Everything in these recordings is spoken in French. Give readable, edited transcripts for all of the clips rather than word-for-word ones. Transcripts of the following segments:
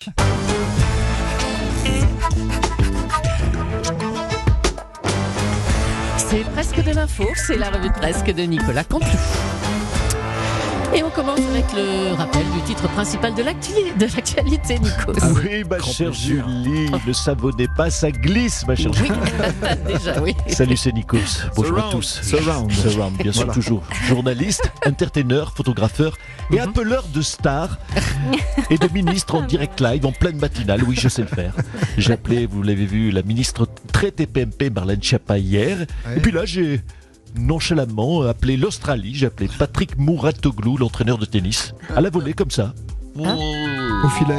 C'est presque de l'info, c'est la revue de presse de Nicolas Canteloup. Et on commence avec le rappel du titre principal de l'actualité, Nico. Ah oui, ma chère Julie, ne savonnez pas, ça glisse, ma chère Julie. Oui, déjà, oui. Salut, c'est Nikos. Bonjour à tous. Surround, bien sûr, toujours. Journaliste, entertainer, photographeur et appeleur de stars et de ministres en direct live, en pleine matinale. Oui, je sais le faire. J'ai appelé, vous l'avez vu, la ministre très TPMP, Marlène Schiappa, hier. Ouais. Et puis là, j'ai nonchalamment appelé l'Australie. J'ai appelé Patrick Mouratoglou, l'entraîneur de tennis, à la volée comme ça. Au filet.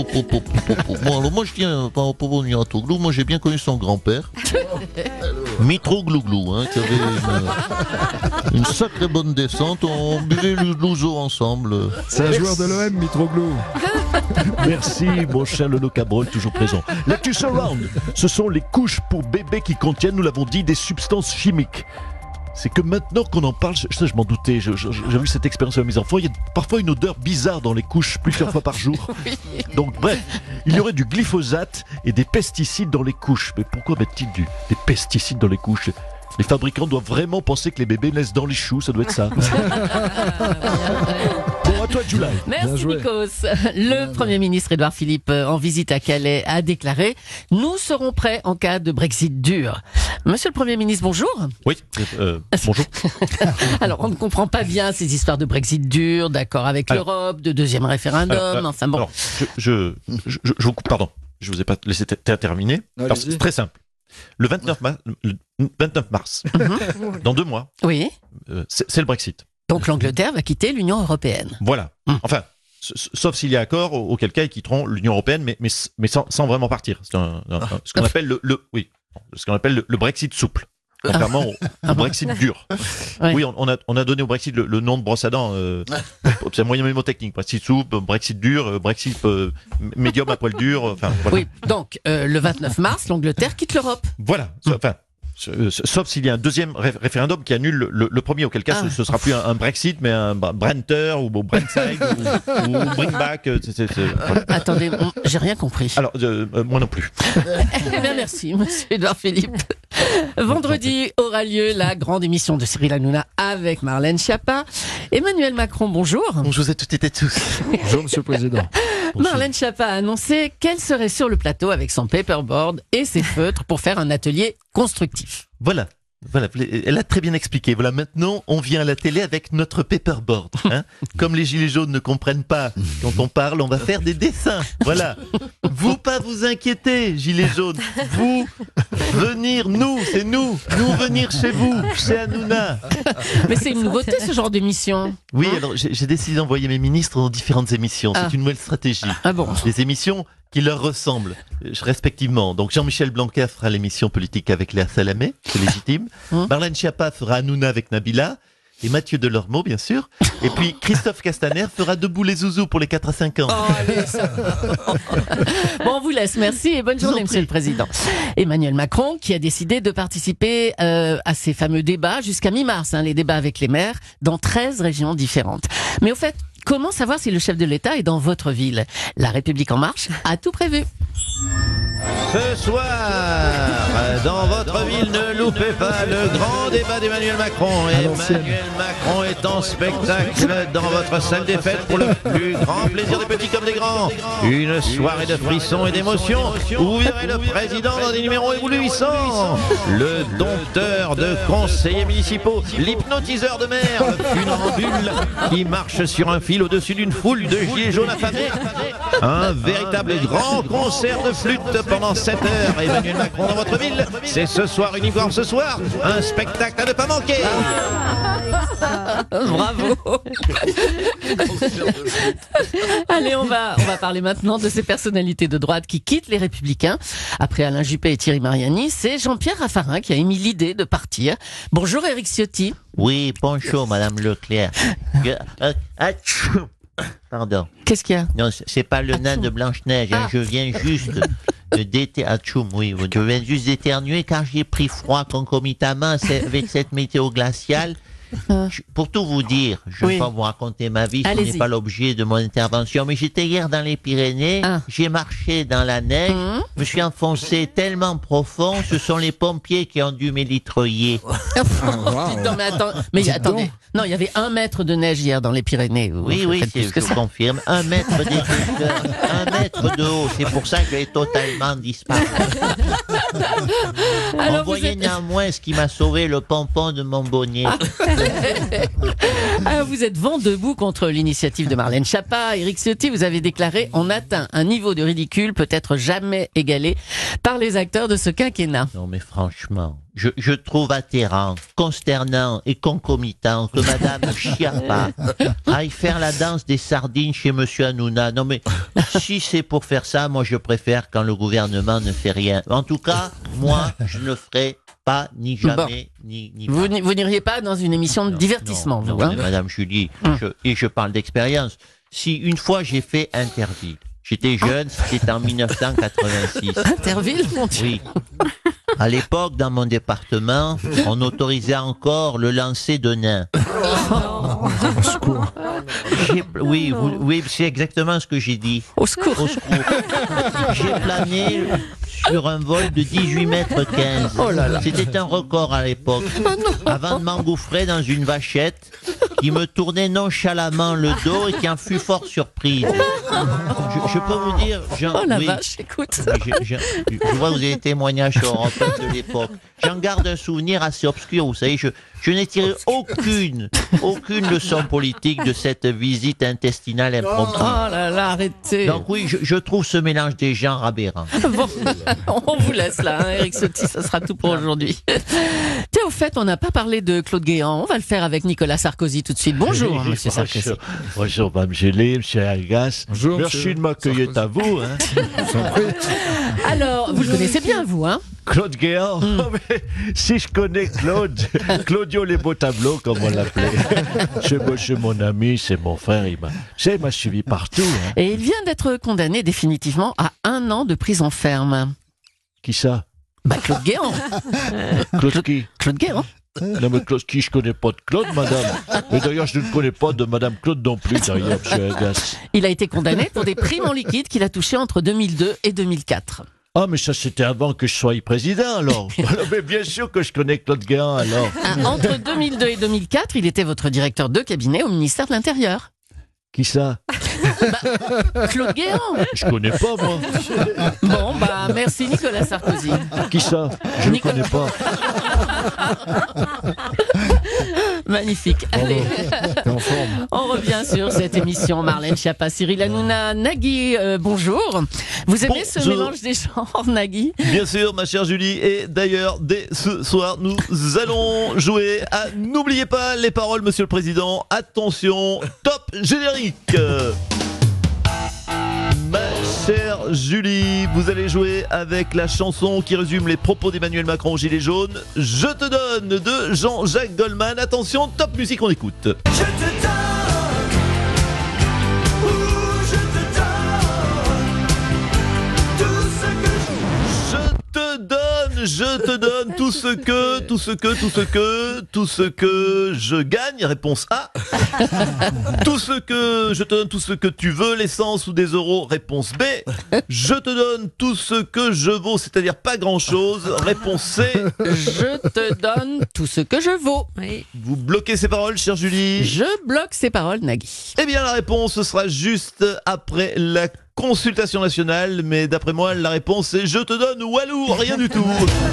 Bon, alors moi je tiens par rapport au Mouratoglou, moi j'ai bien connu son grand-père, Mitroglouglou, qui avait une sacrée bonne descente. On buvait l'ouzo ensemble. C'est un joueur de l'OM, Mitroglou. Merci, mon cher Lolo Cabrol, toujours présent. L'actu Surround, ce sont les couches pour bébés qui contiennent, nous l'avons dit, des substances chimiques. C'est que maintenant qu'on en parle, je m'en doutais, j'ai vu cette expérience avec mes enfants, il y a parfois une odeur bizarre dans les couches plusieurs fois par jour. Oui. Donc bref, il y aurait du glyphosate et des pesticides dans les couches. Mais pourquoi mettent-ils des pesticides dans les couches ? Les fabricants doivent vraiment penser que les bébés naissent dans les choux, ça doit être ça. Bon, à toi, Julie. Merci, Nikos. Le Premier ministre Édouard Philippe, en visite à Calais, a déclaré « Nous serons prêts en cas de Brexit dur ». Monsieur le Premier ministre, bonjour. Oui, bonjour. Alors, on ne comprend pas bien ces histoires de Brexit dur, d'accord avec l'Europe, de deuxième référendum, enfin bon. Alors, je vous coupe, pardon, je vous ai pas laissé terminer. Alors, c'est très simple. Le 29 mars, dans 2 mois, oui. C'est le Brexit. Donc l'Angleterre va quitter l'Union européenne. Voilà. Enfin, sauf s'il y a accord, auquel cas ils quitteront l'Union européenne, mais sans vraiment partir. C'est ce qu'on appelle le Brexit souple. Contrairement au Brexit dur. Ouais. Oui, on a donné au Brexit le nom de brosse à dents. C'est un moyen mémotechnique. Brexit souple, Brexit dur, Brexit médium à poil dur. Enfin, voilà. Oui, donc le 29 mars, l'Angleterre quitte l'Europe. Voilà. Enfin, sauf s'il y a un deuxième référendum qui annule le premier, auquel cas ce sera plus un Brexit, mais un Brenter ou Brentside ou Bring Back. Voilà. Attendez, j'ai rien compris. Alors, moi non plus. Eh bien, merci, monsieur Édouard Philippe. Vendredi aura lieu la grande émission de Cyril Hanouna avec Marlène Schiappa. Emmanuel Macron, bonjour. Bonjour à toutes et à tous. Bonjour, monsieur le président. Marlène Schiappa a annoncé qu'elle serait sur le plateau avec son paperboard et ses feutres pour faire un atelier constructif. Voilà, elle a très bien expliqué. Voilà, maintenant, on vient à la télé avec notre paperboard. Comme les gilets jaunes ne comprennent pas quand on parle, on va faire des dessins. Voilà. Vous pas vous inquiéter, gilets jaunes. Vous venir, c'est nous venir chez vous, chez Hanouna. Mais c'est une nouveauté, ce genre d'émission. Oui, alors j'ai décidé d'envoyer mes ministres dans différentes émissions. C'est une nouvelle stratégie. Ah bon ? Des émissions qui leur ressemblent, respectivement. Donc Jean-Michel Blanquer fera l'émission politique avec Léa Salamé, c'est légitime. Marlène Schiappa fera Hanouna avec Nabila. Et Mathieu Delormeau, bien sûr. Et puis Christophe Castaner fera Debout les zouzous pour les 4 à 5 ans. Oh, allez, ça... Bon, on vous laisse. Merci et bonne journée, monsieur le président. Emmanuel Macron, qui a décidé de participer à ces fameux débats jusqu'à mi-mars, les débats avec les maires, dans 13 régions différentes. Mais au fait, comment savoir si le chef de l'État est dans votre ville ? La République En Marche a tout prévu. Ce soir, dans votre ville, ne loupez pas le grand débat d'Emmanuel Macron. Emmanuel Macron est en spectacle dans votre salle des fêtes pour le plus grand plaisir des petits comme des grands. Une soirée de frissons et d'émotions où vous verrez le président dans des numéros éblouissants, le dompteur de conseillers municipaux, l'hypnotiseur de maire, le funambule qui marche sur un fil au-dessus d'une foule de gilets jaunes affamés. Un véritable grand concert de flûte pendant 7 heures. Emmanuel Macron dans votre ville, c'est ce soir, uniquement ce soir, un spectacle à ne pas manquer. Bravo. Allez, on va parler maintenant de ces personnalités de droite qui quittent les Républicains. Après Alain Juppé et Thierry Mariani, c'est Jean-Pierre Raffarin qui a émis l'idée de partir. Bonjour Éric Ciotti. Oui, bonjour Madame Leclerc. Pardon. Qu'est-ce qu'il y a ? Non, c'est pas le nain de Blanche-Neige. Je viens juste je viens juste d'éternuer car j'ai pris froid concomitamment avec cette météo glaciale. Pour tout vous dire, je ne vais pas vous raconter ma vie, ce Allez-y. n'est pas l'objet de mon intervention, mais j'étais hier dans les Pyrénées, j'ai marché dans la neige, me suis enfoncé tellement profond, ce sont les pompiers qui ont dû m'élitreuiller. Non, mais attendez. Non, il y avait 1 mètre de neige hier dans les Pyrénées. Oui, je confirme. 1 mètre d'épaisseur, 1 mètre de haut. C'est pour ça que j'ai totalement disparu. Alors, on voyait néanmoins ce qui m'a sauvé, le pompon de mon bonnet. Alors, vous êtes vent debout contre l'initiative de Marlène Schiappa. Éric Ciotti, vous avez déclaré: on atteint un niveau de ridicule peut-être jamais égalé par les acteurs de ce quinquennat. Non mais franchement, je trouve atterrant, consternant et concomitant que Madame Schiappa aille faire la danse des sardines chez Monsieur Hanouna. Non mais si c'est pour faire ça, moi je préfère quand le gouvernement ne fait rien. En tout cas, moi je ne ferai pas, ni jamais, ni Vous n'iriez pas dans une émission de divertissement, non, vous, hein? mais Madame Julie, je parle d'expérience. Si une fois j'ai fait Interville, j'étais jeune, c'était en 1986. Interville, mon Dieu. Oui. À l'époque, dans mon département, on autorisait encore le lancer de nains. Au secours. Oui, c'est exactement ce que j'ai dit. Au secours. Au secours. J'ai plané sur un vol de 18 mètres 15. Oh là là. C'était un record à l'époque. Avant de m'engouffrer dans une vachette qui me tournait nonchalamment le dos et qui en fut fort surprise. Je peux vous dire... Oh la vache, écoute. Je vois que vous avez des témoignages sur Europe 1 de l'époque. J'en garde un souvenir assez obscur, vous savez, je n'ai tiré aucune leçon politique de cette visite intestinale impromptue. Oh là là, arrêtez. Donc oui, je trouve ce mélange des gens aberrant. Bon, on vous laisse là, hein, Éric Ciotti, ça sera tout pour aujourd'hui. Tiens, au fait, on n'a pas parlé de Claude Guéant, on va le faire avec Nicolas Sarkozy tout de suite. Bonjour, monsieur Sarkozy. Bonjour, Mme Gélé, monsieur Argas. Bonjour, Merci monsieur de m'accueillir à vous. Hein. Je vous en prie. Alors, vous le connaissez bien, vous, hein? Claude Guéant, oh, mais si je connais Claude, Claudio les beaux tableaux, comme on l'appelait. C'est mon ami, c'est mon frère, il m'a suivi partout. Hein. Et il vient d'être condamné définitivement à 1 an de prison ferme. Qui ça? Claude Guéant. Claude qui? Claude Guéant. Non mais Claude qui? Je connais pas de Claude, madame. Et d'ailleurs, je ne connais pas de madame Claude non plus, derrière, monsieur Argas. Il a été condamné pour des primes en liquide qu'il a touchées entre 2002 et 2004. Ah, mais ça, c'était avant que je sois président, alors. Mais bien sûr que je connais Claude Guéant, alors. Entre 2002 et 2004, il était votre directeur de cabinet au ministère de l'Intérieur. Qui ça? Claude Guéant. Je connais pas, moi. Bon, merci Nicolas Sarkozy. Qui ça? Je ne Nicolas. connais pas. Magnifique. Allez, T'es en forme. on revient sur cette émission. Marlène Schiappa, Cyril Hanouna, Nagui, bonjour. Vous aimez ce Bonjour. mélange des genres, Nagui? Bien sûr, ma chère Julie, et d'ailleurs, dès ce soir, nous allons jouer à N'oubliez pas les paroles, monsieur le président. Attention, top générique. Ma chère Julie, vous allez jouer avec la chanson qui résume les propos d'Emmanuel Macron au Gilets jaunes. Je te donne de Jean-Jacques Goldman. Attention, top musique, on écoute. Je te donne, je te donne tout ce que Je te donne tout ce que je gagne. Réponse A. Je te donne tout ce que tu veux, l'essence ou des euros. Réponse B. Je te donne tout ce que je vaux, c'est-à-dire pas grand-chose. Réponse C. Je te donne tout ce que je vaux. Oui. Vous bloquez ces paroles, chère Julie? Je bloque ces paroles, Nagui. Eh bien, la réponse sera juste après la consultation nationale, mais d'après moi, la réponse est je te donne Walou, rien du tout.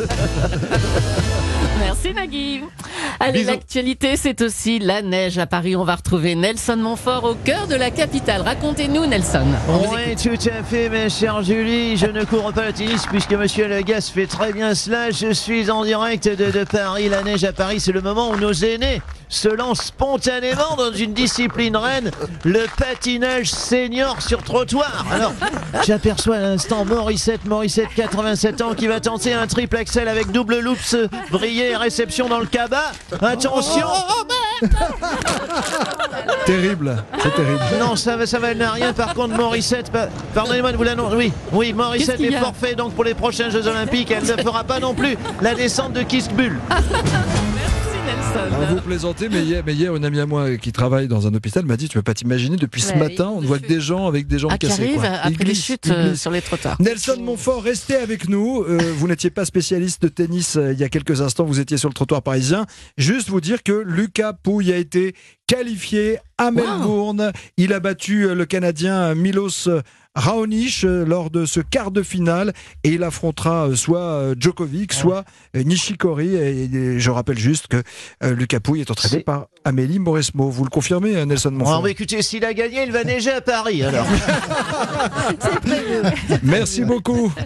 Merci Nagui. Allez, Bisous. l'actualité, c'est aussi la neige à Paris. On va retrouver Nelson Montfort au cœur de la capitale. Racontez-nous, Nelson. On vous Oui, écoute. tout à fait, ma chère Julie. Je ne cours pas le tennis puisque monsieur Legas fait très bien cela. Je suis en direct de Paris. La neige à Paris, c'est le moment où nos aînés se lancent spontanément dans une discipline reine, le patinage senior sur trottoir. Alors, j'aperçois à l'instant Morissette, 87 ans, qui va tenter un triple axel avec double loops, vrillé et réception dans le cabas. Attention! Terrible, c'est terrible. Non, ça va, elle n'a rien. Par contre, Morissette, pardonnez-moi de vous l'annoncer. Oui, Morissette Qu'est-ce qu'il y est a forfait donc pour les prochains Jeux Olympiques. Elle ne fera pas non plus la descente de Kitzbühel. Merci Nelson. Alors, vous plaisantez, mais hier, une amie à moi qui travaille dans un hôpital m'a dit, tu peux pas t'imaginer, depuis ce matin, on ne voit que des gens avec des jambes Qui cassées. arrive quoi. après Ils les glissent, chutes ils glissent. sur les trottoirs. Nelson Montfort, restez avec nous. Vous n'étiez pas spécialiste de tennis il y a quelques instants, vous étiez sur le trottoir parisien. Juste vous dire que Lucas Pouille a été qualifié à Melbourne. Il a battu le Canadien Milos Raonic lors de ce quart de finale et il affrontera soit Djokovic, soit Nishikori. Et je rappelle juste que Lucas Pouille est entraîné par Amélie Mauresmo. Vous le confirmez, Nelson Montfort? Bon, écoutez, s'il a gagné, il va neiger à Paris alors. Merci beaucoup.